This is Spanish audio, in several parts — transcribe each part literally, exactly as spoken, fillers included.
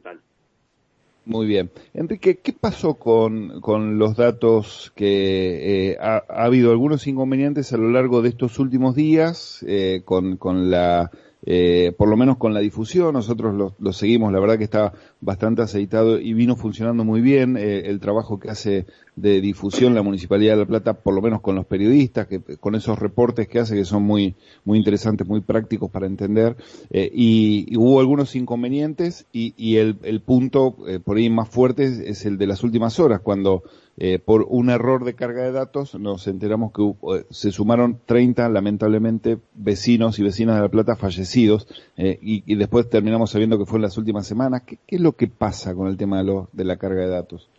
total. Muy bien. Enrique, ¿qué pasó con, con los datos que eh, ha, ha habido algunos inconvenientes a lo largo de estos últimos días eh, con, con la, eh, por lo menos con la difusión? Nosotros lo, lo seguimos, la verdad que está bastante aceitado y vino funcionando muy bien eh, el trabajo que hace de difusión la Municipalidad de La Plata, por lo menos con los periodistas, que con esos reportes que hace que son muy, muy interesantes, muy prácticos para entender, eh, y, y hubo algunos inconvenientes y, y el, el punto eh, por ahí más fuerte es, es el de las últimas horas, cuando eh, por un error de carga de datos nos enteramos que hubo, eh, se sumaron treinta, lamentablemente, vecinos y vecinas de La Plata fallecidos, eh, y, y después terminamos sabiendo que fue en las últimas semanas. ¿Qué, qué es lo que pasa con el tema de, lo, de la carga de datos?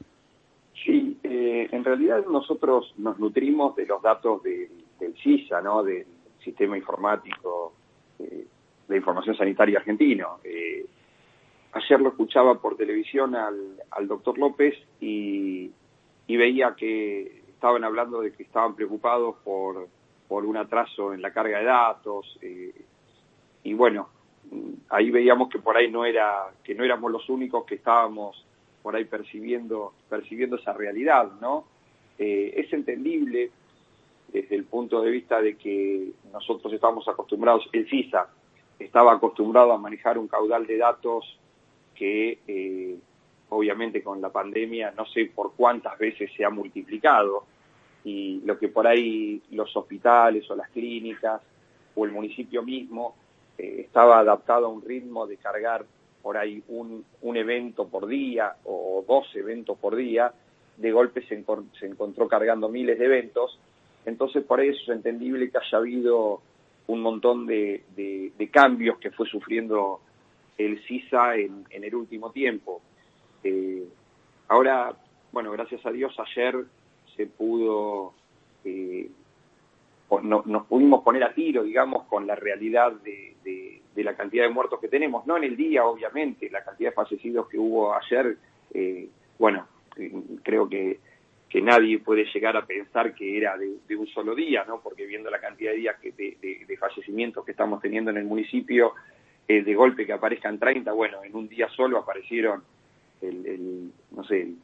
Sí, eh, en realidad nosotros nos nutrimos de los datos de, del CISA, ¿no? Del Sistema Informático eh, de Información Sanitaria Argentino. Eh, ayer lo escuchaba por televisión al, al doctor López y, y veía que estaban hablando de que estaban preocupados por, por un atraso en la carga de datos, eh, y bueno, ahí veíamos que por ahí no era, que no éramos los únicos que estábamos por ahí percibiendo, percibiendo esa realidad, ¿no? Eh, es entendible desde el punto de vista de que nosotros estamos acostumbrados, el CISA estaba acostumbrado a manejar un caudal de datos que eh, obviamente con la pandemia no sé por cuántas veces se ha multiplicado, y lo que por ahí los hospitales o las clínicas o el municipio mismo eh, estaba adaptado a un ritmo de cargar por ahí un, un evento por día o dos eventos por día, de golpe se, encor- se encontró cargando miles de eventos. Entonces por eso es entendible que haya habido un montón de, de, de cambios que fue sufriendo el CISA en, en el último tiempo. Eh, ahora, bueno, gracias a Dios ayer se pudo, eh, no, nos pudimos poner a tiro, digamos, con la realidad de, de, de la cantidad de muertos que tenemos, no en el día, obviamente, la cantidad de fallecidos que hubo ayer, eh, bueno, eh, creo que, que nadie puede llegar a pensar que era de, de un solo día, ¿no? Porque viendo la cantidad de días que de, de, de fallecimientos que estamos teniendo en el municipio, eh, de golpe que aparezcan treinta, bueno, en un día solo aparecieron el, el no sé, el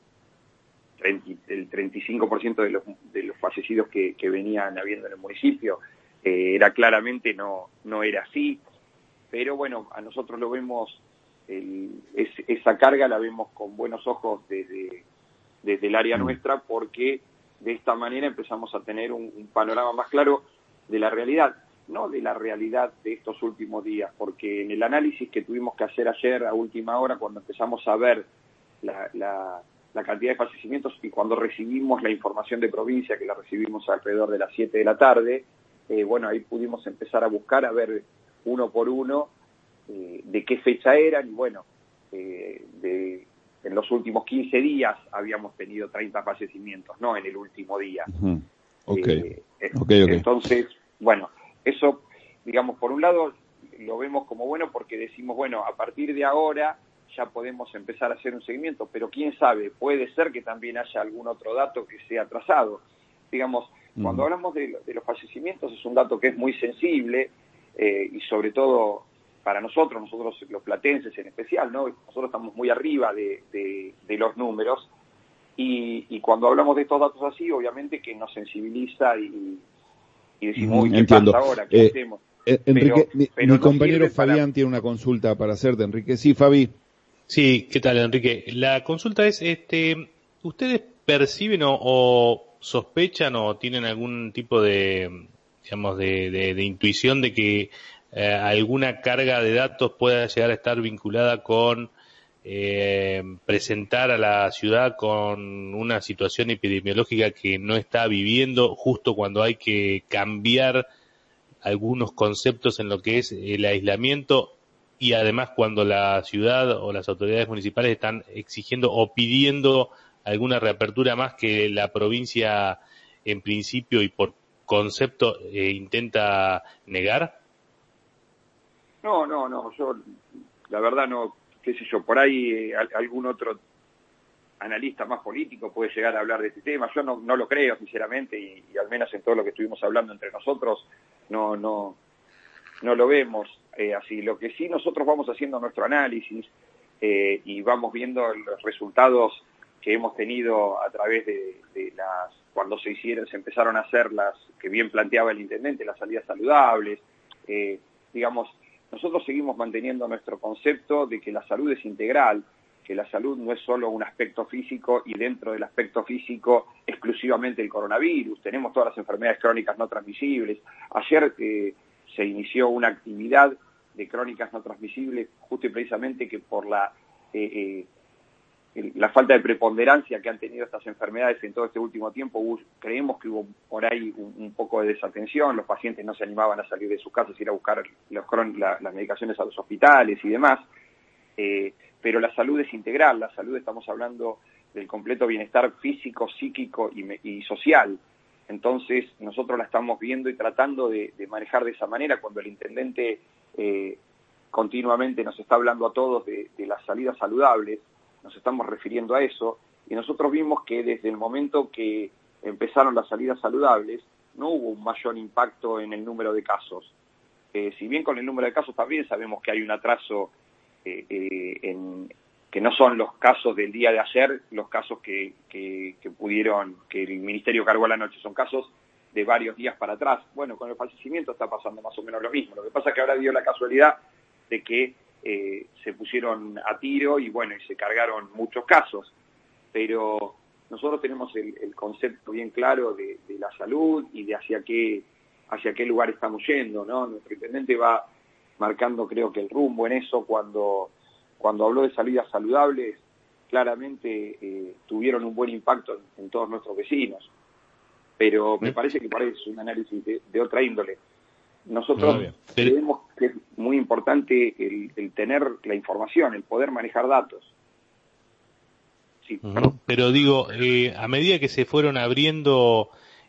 el treinta y cinco por ciento de los, de los fallecidos que, que venían habiendo en el municipio. Eh, era claramente no, no era así, pero bueno, a nosotros lo vemos, el, es, esa carga la vemos con buenos ojos desde, desde el área nuestra, porque de esta manera empezamos a tener un, un panorama más claro de la realidad, no de la realidad de estos últimos días, porque en el análisis que tuvimos que hacer ayer a última hora, cuando empezamos a ver la, la la cantidad de fallecimientos y cuando recibimos la información de provincia, que la recibimos alrededor de las siete de la tarde, eh, bueno, ahí pudimos empezar a buscar, a ver uno por uno eh, de qué fecha eran, y bueno, eh, de, en los últimos quince días habíamos tenido treinta fallecimientos, no en el último día. Uh-huh. Okay. Eh, Okay, okay. Entonces, bueno, eso, digamos, por un lado lo vemos como bueno porque decimos, bueno, a partir de ahora ya podemos empezar a hacer un seguimiento, pero quién sabe, puede ser que también haya algún otro dato que sea atrasado. Digamos, uh-huh. Cuando hablamos de, de los fallecimientos es un dato que es muy sensible, eh, y sobre todo para nosotros, nosotros los platenses en especial, ¿no? Nosotros estamos muy arriba de, de, de los números, y, y cuando hablamos de estos datos así, obviamente que nos sensibiliza y, y decimos, uh-huh. uy, ¿qué Entiendo. pasa ahora? ¿Qué eh, hacemos? Eh, Enrique, pero, mi, pero mi compañero Fabián para... tiene una consulta para hacerte, Enrique. Sí, Fabi. Sí, ¿qué tal, Enrique? La consulta es, este, ¿ustedes perciben o, o sospechan o tienen algún tipo de, digamos, de, de, de intuición de que eh, alguna carga de datos pueda llegar a estar vinculada con eh, presentar a la ciudad con una situación epidemiológica que no está viviendo justo cuando hay que cambiar algunos conceptos en lo que es el aislamiento, y además cuando la ciudad o las autoridades municipales están exigiendo o pidiendo alguna reapertura más que la provincia en principio y por concepto eh, intenta negar? No, no, no, yo la verdad no, qué sé yo, por ahí eh, algún otro analista más político puede llegar a hablar de este tema, yo no, no lo creo sinceramente, y, y al menos en todo lo que estuvimos hablando entre nosotros no, no, no lo vemos eh, así. Lo que sí nosotros vamos haciendo nuestro análisis, eh, y vamos viendo los resultados que hemos tenido a través de, de las, cuando se hicieron, se empezaron a hacer las, que bien planteaba el intendente, las salidas saludables, eh, digamos, nosotros seguimos manteniendo nuestro concepto de que la salud es integral, que la salud no es solo un aspecto físico y dentro del aspecto físico exclusivamente el coronavirus, tenemos todas las enfermedades crónicas no transmisibles. Ayer eh, se inició una actividad de crónicas no transmisibles justo y precisamente que por la eh, eh, la falta de preponderancia que han tenido estas enfermedades en todo este último tiempo, hubo, creemos que hubo por ahí un, un poco de desatención, los pacientes no se animaban a salir de sus casas, ir a buscar los, la, las medicaciones a los hospitales y demás, eh, pero la salud es integral, la salud estamos hablando del completo bienestar físico, psíquico y, y social, entonces nosotros la estamos viendo y tratando de, de manejar de esa manera. Cuando el intendente eh, continuamente nos está hablando a todos de, de las salidas saludables, nos estamos refiriendo a eso, y nosotros vimos que desde el momento que empezaron las salidas saludables, no hubo un mayor impacto en el número de casos. Eh, si bien con el número de casos también sabemos que hay un atraso, eh, eh, en, que no son los casos del día de ayer, los casos que, que, que pudieron, que el Ministerio cargó a la noche, son casos de varios días para atrás. Bueno, con el fallecimiento está pasando más o menos lo mismo. Lo que pasa es que ahora dio la casualidad de que Eh, se pusieron a tiro y bueno, y se cargaron muchos casos, pero nosotros tenemos el, el concepto bien claro de, de la salud y de hacia qué, hacia qué lugar estamos yendo, ¿no? Nuestro intendente va marcando, creo que el rumbo en eso, cuando, cuando habló de salidas saludables, claramente eh, tuvieron un buen impacto en, en todos nuestros vecinos, pero me parece que parece un análisis de, de otra índole. Nosotros creemos que es muy importante el, el tener la información, el poder manejar datos. Sí, uh-huh. Pero digo, eh, a medida que se fueron abriendo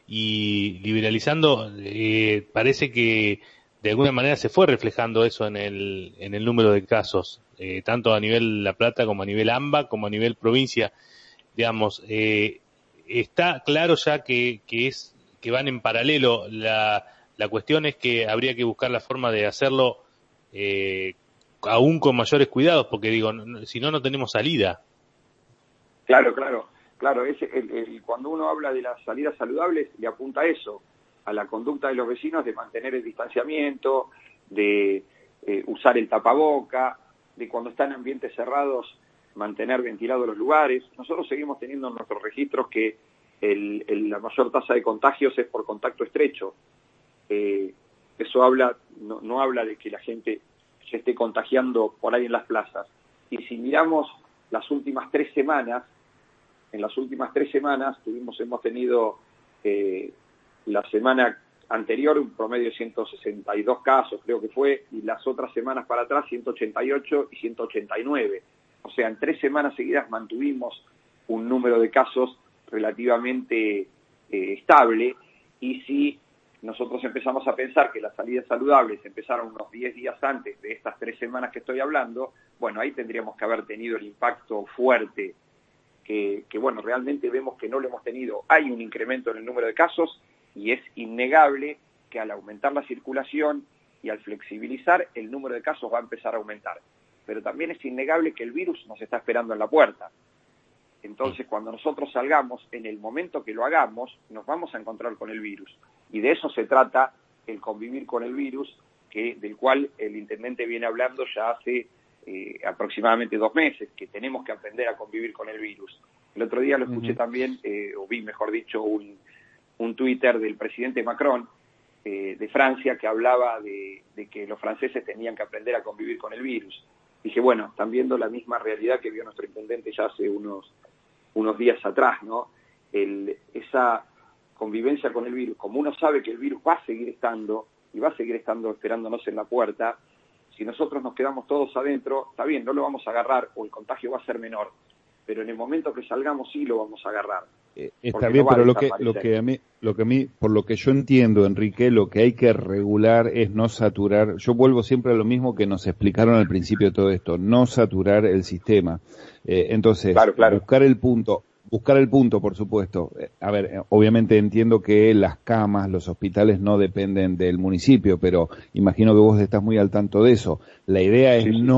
y liberalizando, eh, parece que de alguna manera se fue reflejando eso en el en el número de casos, eh, tanto a nivel La Plata como a nivel AMBA, como a nivel provincia. Digamos, eh, está claro ya que, que es que van en paralelo. La La cuestión es que habría que buscar la forma de hacerlo eh, aún con mayores cuidados, porque digo, no, si no, no tenemos salida. Claro, claro, claro. Es el, el, cuando uno habla de las salidas saludables, le apunta a eso, a la conducta de los vecinos de mantener el distanciamiento, de eh, usar el tapaboca, de cuando están en ambientes cerrados, mantener ventilados los lugares. Nosotros seguimos teniendo en nuestros registros que el, el, la mayor tasa de contagios es por contacto estrecho. Eh, eso habla no, no habla de que la gente se esté contagiando por ahí en las plazas. Y si miramos las últimas tres semanas, en las últimas tres semanas tuvimos hemos tenido eh, la semana anterior un promedio de ciento sesenta y dos casos, creo que fue, y las otras semanas para atrás ciento ochenta y ocho y ciento ochenta y nueve. O sea, en tres semanas seguidas mantuvimos un número de casos relativamente eh, estable, y si nosotros empezamos a pensar que las salidas saludables empezaron unos diez días antes de estas tres semanas que estoy hablando, bueno, ahí tendríamos que haber tenido el impacto fuerte, que, que bueno, realmente vemos que no lo hemos tenido. Hay un incremento en el número de casos y es innegable que al aumentar la circulación y al flexibilizar, el número de casos va a empezar a aumentar. Pero también es innegable que el virus nos está esperando en la puerta. Entonces, cuando nosotros salgamos, en el momento que lo hagamos, nos vamos a encontrar con el virus. Y de eso se trata el convivir con el virus, que del cual el intendente viene hablando ya hace eh, aproximadamente dos meses, que tenemos que aprender a convivir con el virus. El otro día lo escuché uh-huh. también, eh, o vi, mejor dicho, un, un Twitter del presidente Macron eh, de Francia, que hablaba de, de que los franceses tenían que aprender a convivir con el virus. Dije, bueno, están viendo la misma realidad que vio nuestro intendente ya hace unos... unos días atrás, ¿no? El, esa convivencia con el virus, como uno sabe que el virus va a seguir estando, y va a seguir estando esperándonos en la puerta, si nosotros nos quedamos todos adentro, está bien, no lo vamos a agarrar, o el contagio va a ser menor, pero en el momento que salgamos sí lo vamos a agarrar. Eh, está bien, no pero lo que, lo que a mí, lo que a mí, por lo que yo entiendo, Enrique, lo que hay que regular es no saturar, yo vuelvo siempre a lo mismo que nos explicaron al principio de todo esto, no saturar el sistema. Eh, entonces, claro, claro. buscar el punto, buscar el punto, por supuesto. Eh, a ver, eh, obviamente entiendo que las camas, los hospitales no dependen del municipio, pero imagino que vos estás muy al tanto de eso. La idea es sí, sí. no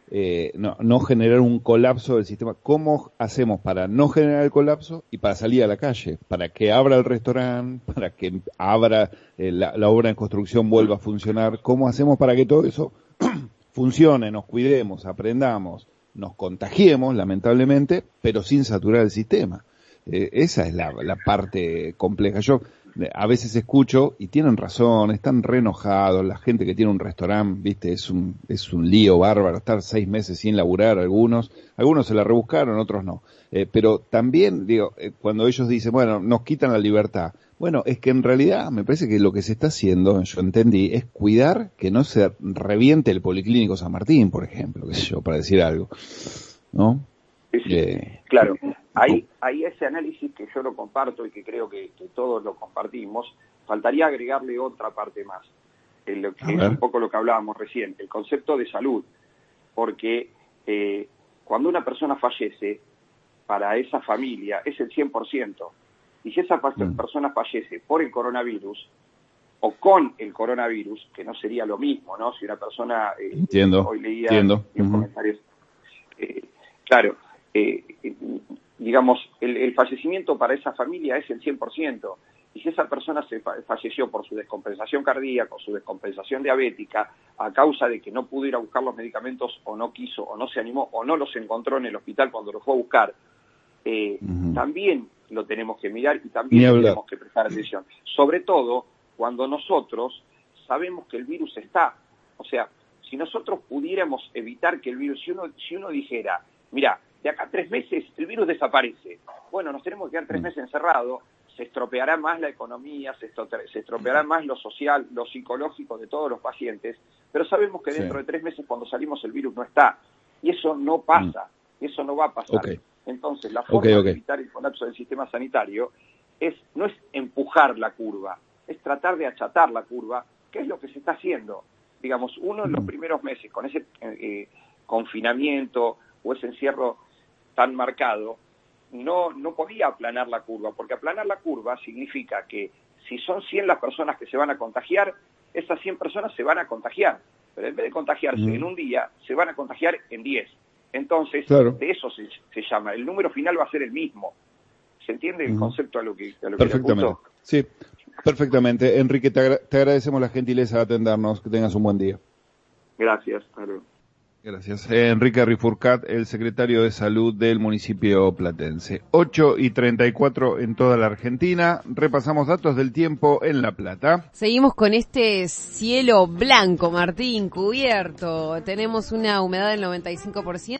eh, no, no generar un colapso del sistema. ¿Cómo hacemos para no generar el colapso y para salir a la calle? Para que abra el restaurante, para que abra eh, la, la obra en construcción vuelva a funcionar. ¿Cómo hacemos para que todo eso funcione, nos cuidemos, aprendamos, nos contagiemos, lamentablemente, pero sin saturar el sistema? Eh, esa es la, la parte compleja. Yo eh, a veces escucho, y tienen razón, están re enojados, la gente que tiene un restaurante, viste, es un, es un lío bárbaro, estar seis meses sin laburar algunos, algunos se la rebuscaron, otros no. Eh, pero también, digo, eh, cuando ellos dicen, bueno, nos quitan la libertad, bueno, es que en realidad me parece que lo que se está haciendo, yo entendí, es cuidar que no se reviente el Policlínico San Martín, por ejemplo, qué sé yo, para decir algo, ¿no? Sí, sí. Eh, claro, hay, hay ese análisis que yo lo comparto y que creo que, que todos lo compartimos. Faltaría agregarle otra parte más, el, que es un poco lo que hablábamos recién, el concepto de salud, porque eh, cuando una persona fallece, para esa familia es el cien por ciento, y si esa persona fallece por el coronavirus o con el coronavirus, que no sería lo mismo, ¿no? Si una persona eh, entiendo, hoy leía entiendo. en uh-huh. comentarios, eh, claro, eh, eh, digamos, el, el fallecimiento para esa familia es el cien por ciento, y si esa persona se fa- falleció por su descompensación cardíaca o su descompensación diabética a causa de que no pudo ir a buscar los medicamentos o no quiso o no se animó o no los encontró en el hospital cuando los fue a buscar, eh, uh-huh. también lo tenemos que mirar y también tenemos que prestar atención, sobre todo cuando nosotros sabemos que el virus está. O sea, si nosotros pudiéramos evitar que el virus, si uno, si uno dijera, mira, de acá a tres meses el virus desaparece, bueno, nos tenemos que quedar tres meses encerrados, se estropeará más la economía, se, estrope- se estropeará más lo social, lo psicológico de todos los pacientes, pero sabemos que dentro sí. de tres meses cuando salimos el virus no está, y eso no pasa, mm. eso no va a pasar. Okay. Entonces, la forma okay, okay. de evitar el colapso del sistema sanitario es no es empujar la curva, es tratar de achatar la curva, que es lo que se está haciendo. Digamos, uno en los primeros meses, con ese eh, confinamiento o ese encierro tan marcado, no, no podía aplanar la curva, porque aplanar la curva significa que si son cien las personas que se van a contagiar, esas cien personas se van a contagiar, pero en vez de contagiarse mm. en un día, se van a contagiar en diez. Entonces, claro. de eso se, se llama, el número final va a ser el mismo. ¿Se entiende el mm. concepto a lo que, a lo que Perfectamente, le apunto? Sí, perfectamente. Enrique, te, agra- te agradecemos la gentileza de atendernos, que tengas un buen día. Gracias, Pablo. Gracias. Eh, Enrique Rifurcat, el secretario de Salud del municipio platense. ocho y treinta y cuatro en toda la Argentina. Repasamos datos del tiempo en La Plata. Seguimos con este cielo blanco, Martín, cubierto. Tenemos una humedad del noventa y cinco por ciento.